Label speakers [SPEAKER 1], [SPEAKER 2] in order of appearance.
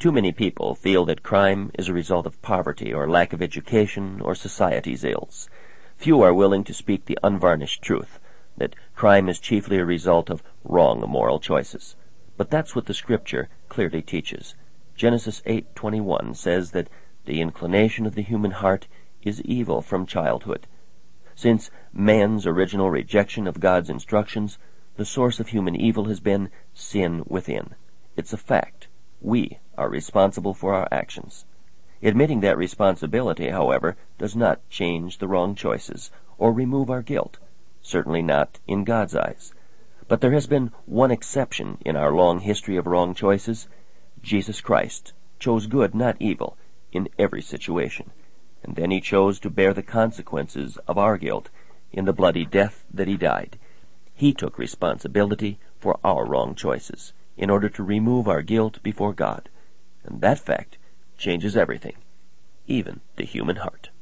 [SPEAKER 1] Too many people feel that crime is a result of poverty or lack of education or society's ills. Few are willing to speak the unvarnished truth, that crime is chiefly a result of wrong moral choices. But that's what the Scripture clearly teaches. Genesis 8:21 says that the inclination of the human heart is evil from childhood. Since man's original rejection of God's instructions, the source of human evil has been sin within. It's a fact. We are responsible for our actions. Admitting that responsibility, however, does not change the wrong choices or remove our guilt. Certainly not in God's eyes. But there has been one exception in our long history of wrong choices. Jesus Christ chose good, not evil, in every situation. And then he chose to bear the consequences of our guilt in the bloody death that he died. He took responsibility for our wrong choices in order to remove our guilt before God. And that fact changes everything, even the human heart.